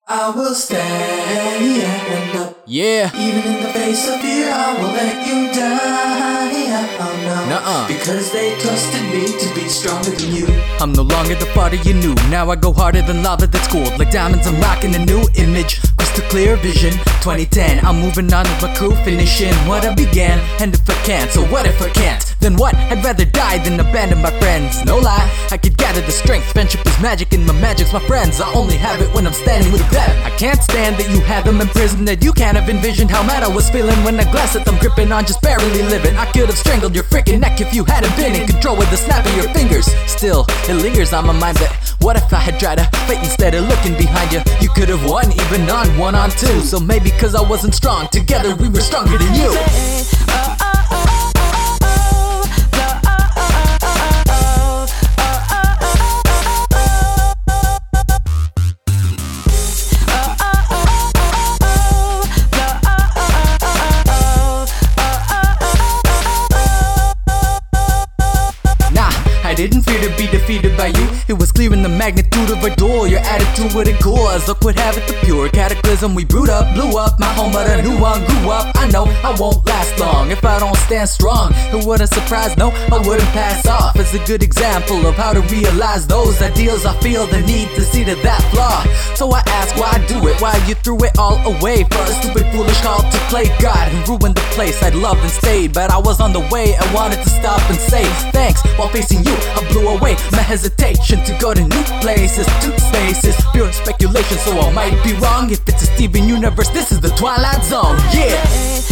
I will stand up. Yeah. Even in the face of fear, I will let you die. Oh no. Nuh-uh. Because they trusted me to be stronger than you. I'm no longer the fighter you knew. Now I go harder than lava that's cooled. Like diamonds, I'm rocking a new image. Crystal clear vision. 2010, I'm moving on with my crew, finishing what I began. And if I can't, so what if I can't? Then what? I'd rather die than abandon my friends. No lie, I could gather the strength. Friendship is magic and my magic's my friends. I only have it when I'm standing with them. I can't stand that you have them in prison, that you can't have envisioned how mad I was feeling when I glanced at them gripping on, just barely living. I could have strangled your freaking neck if you hadn't been in control with the snap of your fingers. Still, it lingers on my mind that what if I had tried to fight instead of looking behind you? You could have won even on 1-on-2. So maybe cause I wasn't strong, together we were stronger than you. I didn't fear to be defeated by you. It was clear in the magnitude of our duel. Your attitude wouldn't cool us. Look what havoc, the pure cataclysm. We brewed up, blew up my home, but a new one grew up. I know I won't last long if I don't stand strong. It wouldn't surprise, no, I wouldn't pass off. It's a good example of how to realize those ideals. I feel the need to see to that flaw. So I ask why I do it, why you threw it all away for a stupid foolish call to play God and ruin the place I'd loved and stayed. But I was on the way, I wanted to stop and say thanks while facing you. I blew away my hesitation to go to new places, to spaces. Pure speculation, so I might be wrong. If it's a Steven Universe, this is the Twilight Zone, yeah.